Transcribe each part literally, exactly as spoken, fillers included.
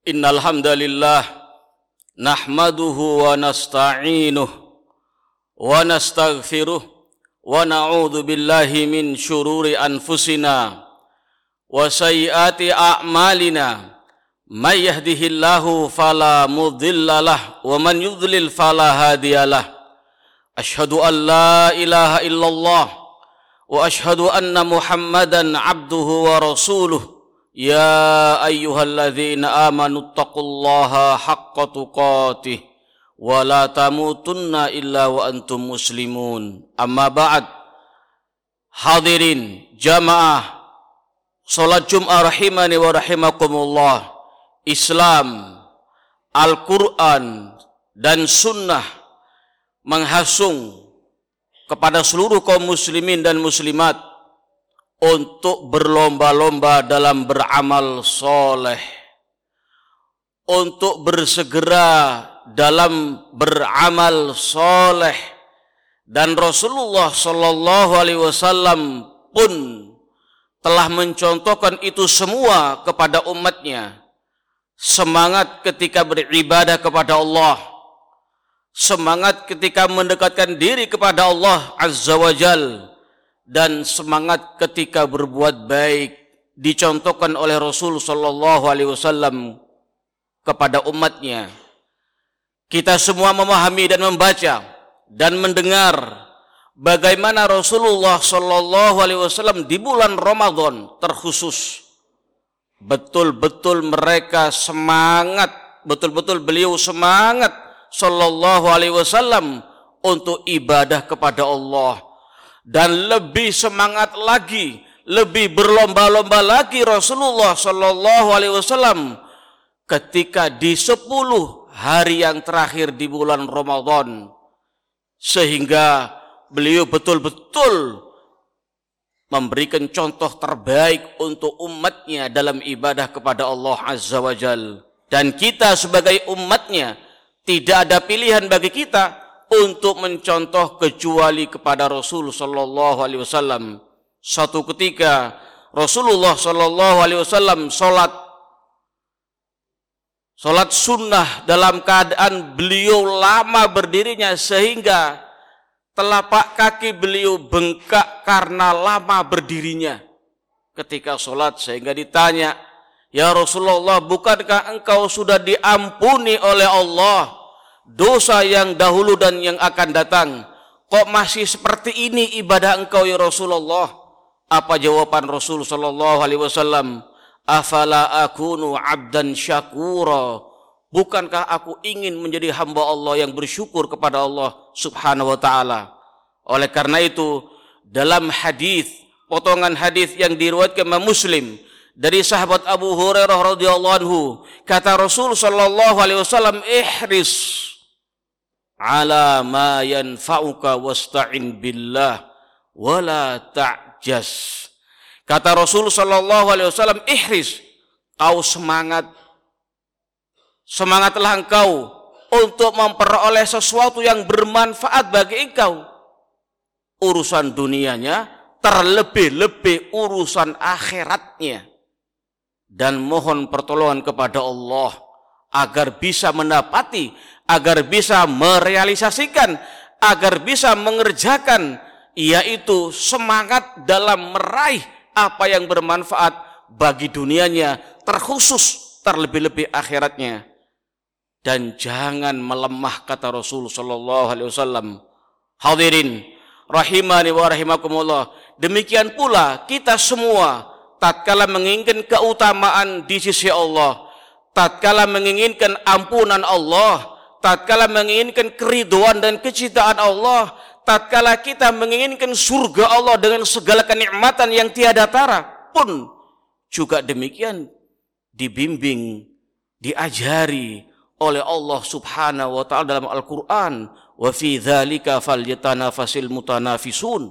Innal hamdalillah nahmaduhu wa nasta'inuh wa nastaghfiruh wa na'udzu billahi min syururi anfusina wa sayyiati a'malina may yahdihillahu fala mudhillalah wa man yudlil fala hadiyalah. Asyhadu an la ilaha illallah wa asyhadu anna Muhammadan abduhu wa rasuluh. Ya ayyuhalladzina amanu taqullaha haqqa tuqatih wa la tamutunna illa wa antum muslimun. Amma ba'd. Hadirin jamaah salat Jumat rahimani wa rahimakumullah. Islam, Al-Quran dan Sunnah menghasung kepada seluruh kaum muslimin dan muslimat untuk berlomba-lomba dalam beramal soleh, untuk bersegera dalam beramal soleh, dan Rasulullah Shallallahu Alaihi Wasallam pun telah mencontohkan itu semua kepada umatnya. Semangat ketika beribadah kepada Allah, semangat ketika mendekatkan diri kepada Allah Azza wa Jal, dan semangat ketika berbuat baik dicontohkan oleh Rasul Sallallahu Alaihi Wasallam kepada umatnya. Kita semua memahami dan membaca dan mendengar bagaimana Rasulullah Sallallahu Alaihi Wasallam di bulan Ramadan terkhusus betul-betul mereka semangat, betul-betul beliau semangat Sallallahu Alaihi Wasallam untuk ibadah kepada Allah. Dan lebih semangat lagi, lebih berlomba-lomba lagi Rasulullah Shallallahu Alaihi Wasallam ketika di sepuluh hari yang terakhir di bulan Ramadan, sehingga beliau betul-betul memberikan contoh terbaik untuk umatnya dalam ibadah kepada Allah Azza wa Jal. Dan kita sebagai umatnya tidak ada pilihan bagi kita untuk mencontoh kecuali kepada Rasul Sallallahu Alaihi Wasallam. Satu ketika Rasulullah Sallallahu Alaihi Wasallam sholat sholat sunnah dalam keadaan beliau lama berdirinya sehingga telapak kaki beliau bengkak karena lama berdirinya ketika sholat, sehingga ditanya, ya Rasulullah, bukankah engkau sudah diampuni oleh Allah dosa yang dahulu dan yang akan datang? Kok masih seperti ini ibadah engkau ya Rasulullah? Apa jawaban Rasul Sallallahu Alaihi Wasallam? Afala akunu abdan syakura. Bukankah aku ingin menjadi hamba Allah yang bersyukur kepada Allah Subhanahu wa taala? Oleh karena itu, dalam hadis, potongan hadis yang diriwayatkan Imam Muslim dari sahabat Abu Hurairah radhiyallahu anhu, kata Rasul Sallallahu Alaihi Wasallam, ihris ala ma yanfa'uka wasta'in billah wala ta'jas. Kata Rasul Sallallahu Alaihi Wasallam, ihris, kau semangat, semangatlah engkau untuk memperoleh sesuatu yang bermanfaat bagi engkau, urusan dunianya terlebih-lebih urusan akhiratnya, dan mohon pertolongan kepada Allah agar bisa mendapati, agar bisa merealisasikan, agar bisa mengerjakan, yaitu semangat dalam meraih apa yang bermanfaat bagi dunianya, terkhusus terlebih-lebih akhiratnya. Dan jangan melemah, kata Rasul Sallallahu Alaihi Wasallam. Hadirin rahimani wa rahimakumullah, demikian pula kita semua tatkala menginginkan keutamaan di sisi Allah, tatkala menginginkan ampunan Allah, tatkala menginginkan keriduan dan kecintaan Allah, tatkala kita menginginkan surga Allah dengan segala kenikmatan yang tiada tara pun juga demikian dibimbing, diajari oleh Allah Subhanahu wa taala dalam Al-Qur'an, wa fi dzalika falyatanafasil mutanafisun.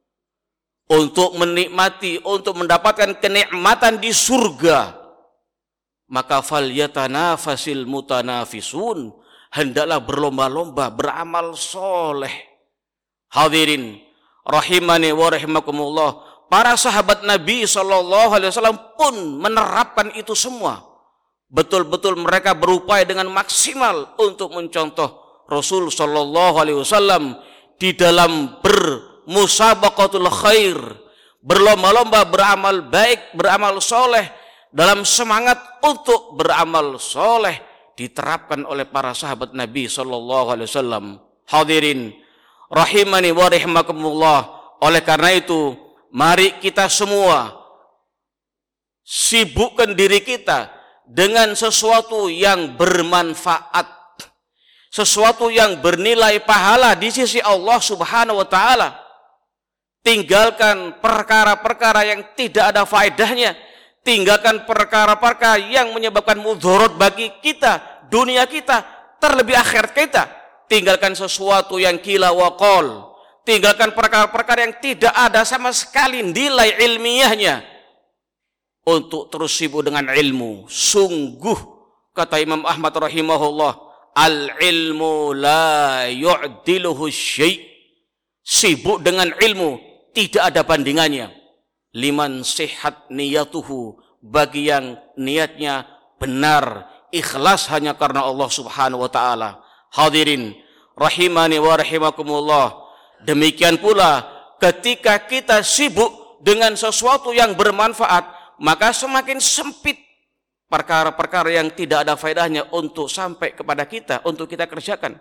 Untuk menikmati, untuk mendapatkan kenikmatan di surga, maka falyatanafasil mutanafisun, hendaklah berlomba-lomba beramal soleh. Hadirin rahimani wa rahimakumullah, para sahabat Nabi Shallallahu Alaihi Wasallam pun menerapkan itu semua. betul-betul mereka berupaya dengan maksimal untuk mencontoh Rasul Shallallahu Alaihi Wasallam di dalam bermusabaqatul khair, berlomba-lomba beramal baik, beramal soleh, dalam semangat untuk beramal soleh diterapkan oleh para sahabat Nabi Shallallahu Alaihi Wasallam. Hadirin rahimani wa rahimakumullah. Oleh karena itu, mari kita semua sibukkan diri kita dengan sesuatu yang bermanfaat, sesuatu yang bernilai pahala di sisi Allah Subhanahu wa taala. Tinggalkan perkara-perkara yang tidak ada faedahnya, tinggalkan perkara-perkara yang menyebabkan mudarat bagi kita, dunia kita, terlebih akhirat kita. Tinggalkan sesuatu yang qila wa qol, tinggalkan perkara-perkara yang tidak ada sama sekali nilai ilmiahnya, untuk terus sibuk dengan ilmu. Sungguh, kata Imam Ahmad rahimahullah, al-ilmu la yu'diluhu syai'. Sibuk dengan ilmu tidak ada bandingannya. Liman sihat niyatuhu, bagi yang niatnya benar, ikhlas hanya karena Allah Subhanahu wa taala. Hadirin rahimani wa rahimakumullah. Demikian pula ketika kita sibuk dengan sesuatu yang bermanfaat, maka semakin sempit perkara-perkara yang tidak ada faedahnya untuk sampai kepada kita, untuk kita kerjakan.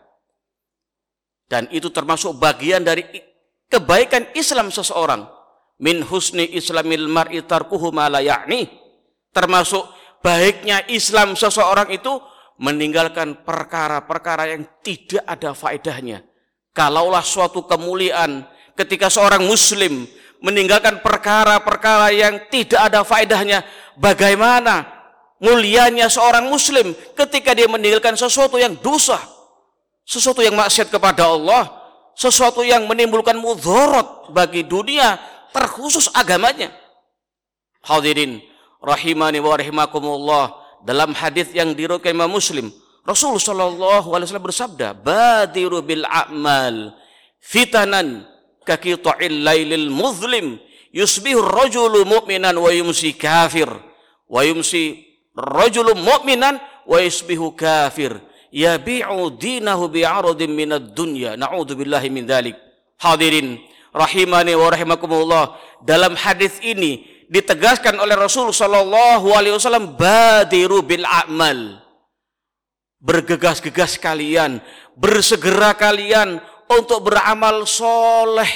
Dan itu termasuk bagian dari kebaikan Islam seseorang. Min husni islamil mar'i tarkuhu ma la ya'ni. Termasuk baiknya Islam seseorang itu meninggalkan perkara-perkara yang tidak ada faedahnya. Kalaulah suatu kemuliaan ketika seorang muslim meninggalkan perkara-perkara yang tidak ada faedahnya, bagaimana mulianya seorang muslim ketika dia meninggalkan sesuatu yang dosa, sesuatu yang maksiat kepada Allah, sesuatu yang menimbulkan mudarat bagi dunia, terkhusus agamanya. Hadirin rahimani wa rahimakumullah, dalam hadis yang diriwayatkan Imam Muslim, Rasul sallallahu alaihi wasallam bersabda, badiru bil a'mal fitanan kaqita'il lailil muzlim, yusbihu ar-rajulu mu'minan wa yumsi kafir, wa yumsi ar-rajulu mu'minan wa yusbihu kafir, yabi'u dinahu bi'aradin minad dunya, na'udzubillahi min dzalik. Hadirin rahimani wa rahimakumullah, dalam hadis ini ditegaskan oleh Rasul sallallahu alaihi wasallam, badiru bil a'mal. Bergegas-gegas kalian, bersegera kalian untuk beramal soleh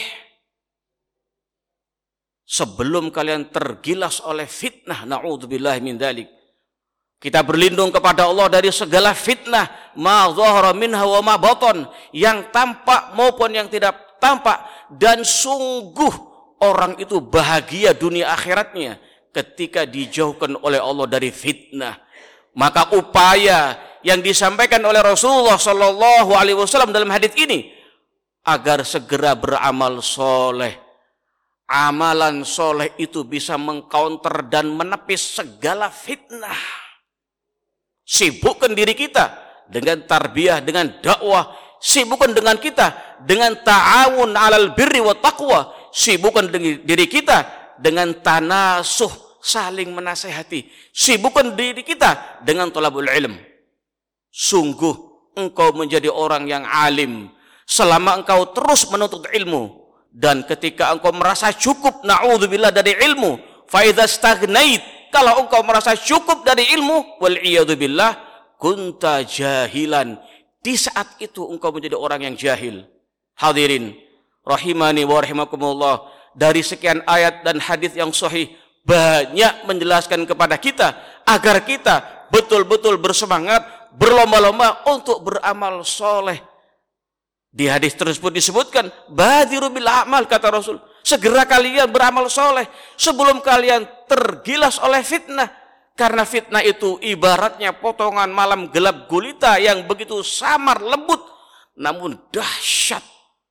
sebelum kalian tergilas oleh fitnah, na'udzubillahi min dzalik. Kita berlindung kepada Allah dari segala fitnah, ma dhahara minha wa ma batan, yang tampak maupun yang tidak tampak. Dan sungguh orang itu bahagia dunia akhiratnya ketika dijauhkan oleh Allah dari fitnah. Maka upaya yang disampaikan oleh Rasulullah sallallahu alaihi wasallam dalam hadis ini agar segera beramal soleh. Amalan soleh itu bisa mengcounter dan menepis segala fitnah. Sibukkan diri kita dengan tarbiyah, dengan dakwah. Sibukkan dengan kita dengan ta'awun alal birri wa taqwa. Sibukkan diri kita dengan tanasuh, saling menasehati. Sibukkan diri kita dengan thalabul ilm. Sungguh engkau menjadi orang yang alim selama engkau terus menuntut ilmu. Dan ketika engkau merasa cukup, na'udzubillah, dari ilmu, fa idza staghnait, kalau engkau merasa cukup dari ilmu, wal iyadu billah, kunta jahilan, di saat itu engkau menjadi orang yang jahil. Hadirin rahimani wa rahimakumullah, dari sekian ayat dan hadis yang sahih banyak menjelaskan kepada kita agar kita betul-betul bersemangat, berlomba-lomba untuk beramal soleh. Di hadis tersebut disebutkan, badiru bil a'mal, kata Rasul, segera kalian beramal soleh sebelum kalian tergilas oleh fitnah. Karena fitnah itu ibaratnya potongan malam gelap gulita yang begitu samar lembut, namun dahsyat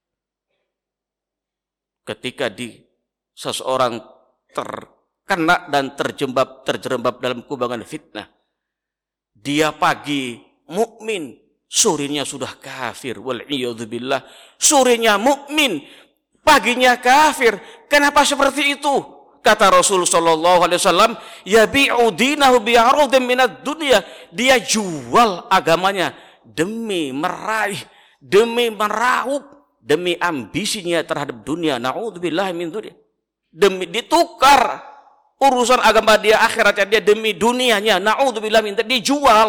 ketika di seseorang terkena dan terjebak terjerembab dalam kubangan fitnah. Dia pagi mukmin, sorenya sudah kafir, wal iyadzubillah. Sorenya mukmin, paginya kafir. Kenapa seperti itu? Kata Rasul sallallahu alaihi wasallam, yabi'u dinahu bi'arudin minad dunya. Dia jual agamanya demi meraih, demi meraup, demi ambisinya terhadap dunia. Na'udzubillah min dunya. Demi ditukar urusan agama dia, akhiratnya dia demi dunianya. Na'udzubillah min dunya. Dijual.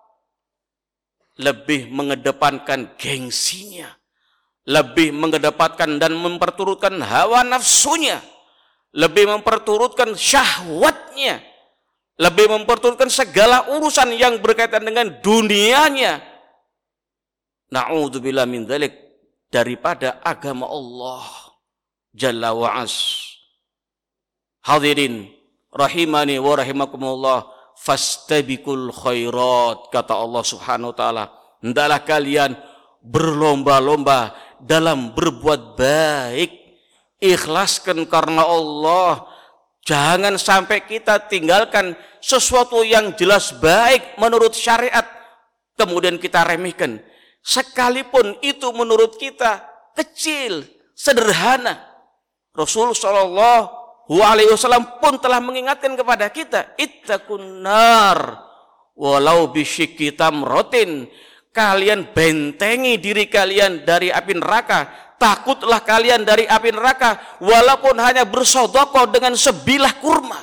Lebih mengedepankan gengsinya, lebih mengedepankan dan memperturutkan hawa nafsunya, lebih memperturutkan syahwatnya, lebih memperturutkan segala urusan yang berkaitan dengan dunianya. Na'udzubillah min dzalik, daripada agama Allah Jalla wa'az. Hadirin rahimani wa rahimakumullah, fastabiqul khairat, kata Allah Subhanahu wa taala, hendaklah kalian berlomba-lomba dalam berbuat baik. Ikhlaskan karena Allah. Jangan sampai kita tinggalkan sesuatu yang jelas baik menurut syariat, kemudian kita remehkan. Sekalipun itu menurut kita kecil, sederhana. Rasul sallallahu alaihi wasallam pun telah mengingatkan kepada kita, ittaqun nar walau bisyikki tamratin. Kalian bentengi diri kalian dari api neraka. Takutlah kalian dari api neraka walaupun hanya bersedekah dengan sebilah kurma.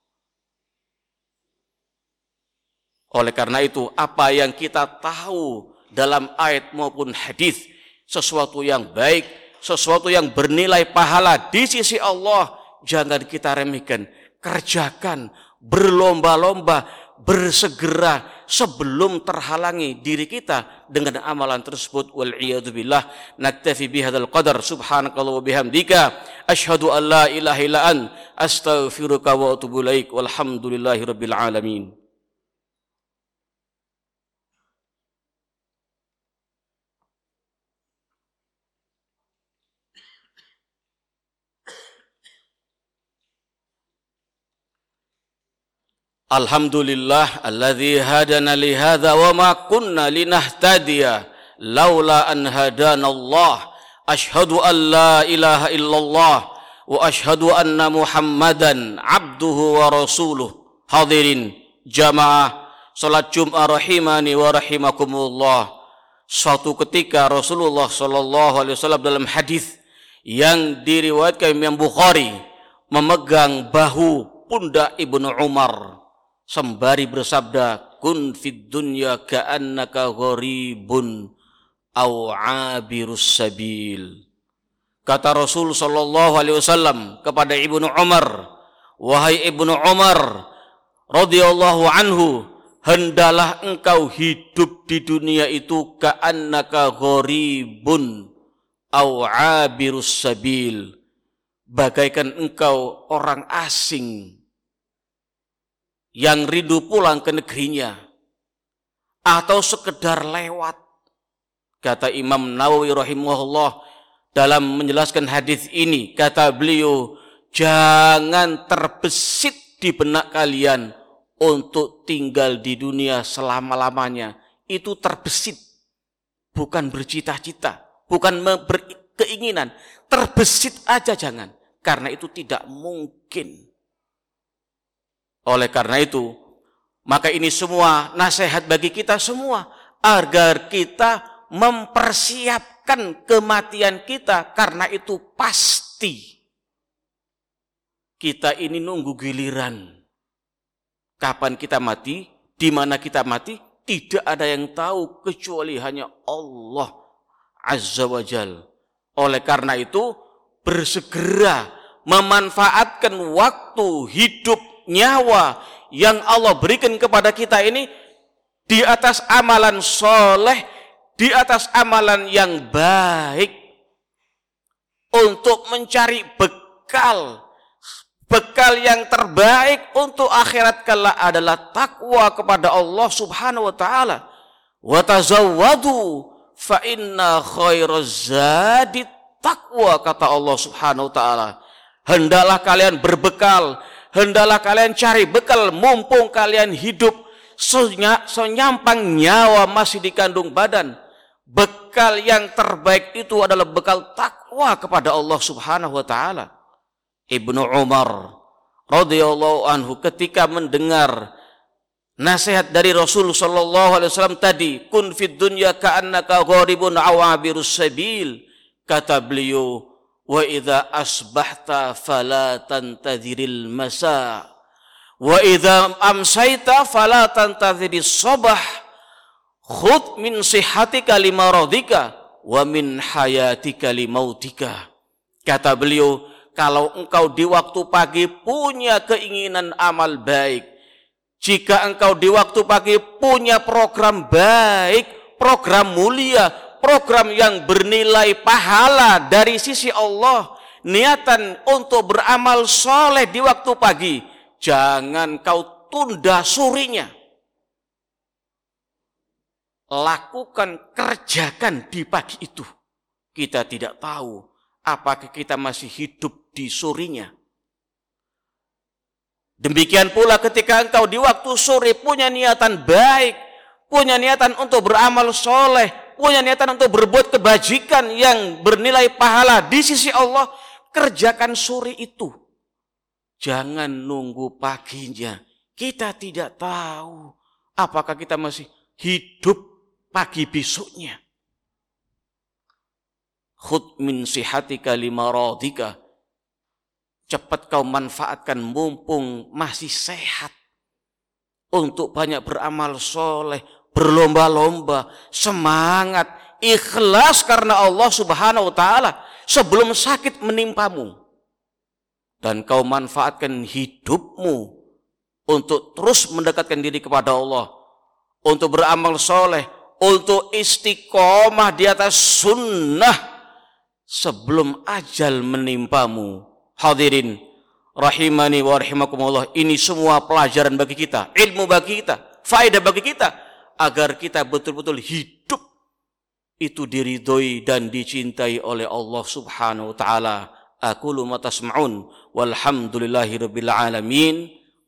Oleh karena itu, apa yang kita tahu dalam ayat maupun hadis, sesuatu yang baik, sesuatu yang bernilai pahala di sisi Allah, jangan kita remehkan. Kerjakan, berlomba-lomba, bersegera sebelum terhalangi diri kita dengan amalan tersebut. Wal iyadu billah. Naktafi bihadzal qadar. Subhanakallah wa bihamdika asyhadu an la ilaha illa an astaghfiruka wa atubu ilaik. Walhamdulillahi rabbil alamin. Alhamdulillah alladzi hadana li hadza wa ma kunna linahtadiya laula an hadanallah. Asyhadu an la ilaha illallah wa asyhadu anna Muhammadan abduhu wa rasuluh. Hadirin jamaah salat Jumat rahimani wa rahimakumullah. Suatu ketika Rasulullah sallallahu alaihi wasallam dalam hadis yang diriwayatkan Imam Bukhari memegang bahu pundak Ibnu Umar sembari bersabda, kun fid dunya ka'annaka gharibun aw 'abirus sabil. Kata Rasul sallallahu alaihi wasallam kepada Ibnu Umar, wahai Ibnu Umar radhiyallahu anhu, hendaklah engkau hidup di dunia itu ka'annaka gharibun aw 'abirus sabil, bagaikan engkau orang asing yang rindu pulang ke negerinya atau sekedar lewat. Kata Imam Nawawi rahimahullah dalam menjelaskan hadis ini, kata beliau, jangan terbesit di benak kalian untuk tinggal di dunia selama-lamanya. Itu terbesit, bukan bercita-cita, bukan berkeinginan. Terbesit aja jangan, karena itu tidak mungkin. Oleh karena itu, maka ini semua nasihat bagi kita semua agar kita mempersiapkan kematian kita, karena itu pasti kita ini nunggu giliran. Kapan kita mati, di mana kita mati, tidak ada yang tahu kecuali hanya Allah Azza wa Jal. Oleh karena itu, bersegera memanfaatkan waktu hidup, nyawa yang Allah berikan kepada kita ini di atas amalan soleh, di atas amalan yang baik, untuk mencari bekal. Bekal yang terbaik untuk akhirat kelak adalah takwa kepada Allah Subhanahu wa taala. Wa tazawwadu fa inna khairaz zadi taqwa, kata Allah Subhanahu wa taala. Hendaklah kalian berbekal, hendaklah kalian cari bekal mumpung kalian hidup, senyampang nyawa masih dikandung badan. Bekal yang terbaik itu adalah bekal takwa kepada Allah Subhanahu wa taala. Ibnu Umar radhiyallahu anhu ketika mendengar nasihat dari Rasul sallallahu alaihi wasallam tadi, kun fid dunya ka'annaka gharibun awabirus sabil, kata beliau, wa idza asbahta fala tantadhiril masa wa idza amsayta fala tantadhiris sabah, khudh min sihhatika limaradika wa min hayatika limautika. Kata beliau, kalau engkau di waktu pagi punya keinginan amal baik, jika engkau di waktu pagi punya program baik, program mulia, program yang bernilai pahala dari sisi Allah, niatan untuk beramal soleh di waktu pagi, jangan kau tunda sorenya. Lakukan, kerjakan di pagi itu. Kita tidak tahu apakah kita masih hidup di sorenya. Demikian pula ketika engkau di waktu sore punya niatan baik, punya niatan untuk beramal soleh, punya niatan untuk berbuat kebajikan yang bernilai pahala di sisi Allah, kerjakan sore itu. Jangan nunggu paginya. Kita tidak tahu apakah kita masih hidup pagi besoknya. Khudh min sihatika limaradika. Cepat kau manfaatkan mumpung masih sehat untuk banyak beramal soleh, berlomba-lomba, semangat, ikhlas karena Allah Subhanahu wa taala sebelum sakit menimpamu. Dan kau manfaatkan hidupmu untuk terus mendekatkan diri kepada Allah, untuk beramal soleh, untuk istiqomah di atas sunnah sebelum ajal menimpamu. Hadirin rahimani wa rahimakumullah, ini semua pelajaran bagi kita, ilmu bagi kita, faedah bagi kita, agar kita betul-betul hidup itu diridhoi dan dicintai oleh Allah Subhanahu wa taala. Aqulu ma tasma'un walhamdulillahi rabbil alamin.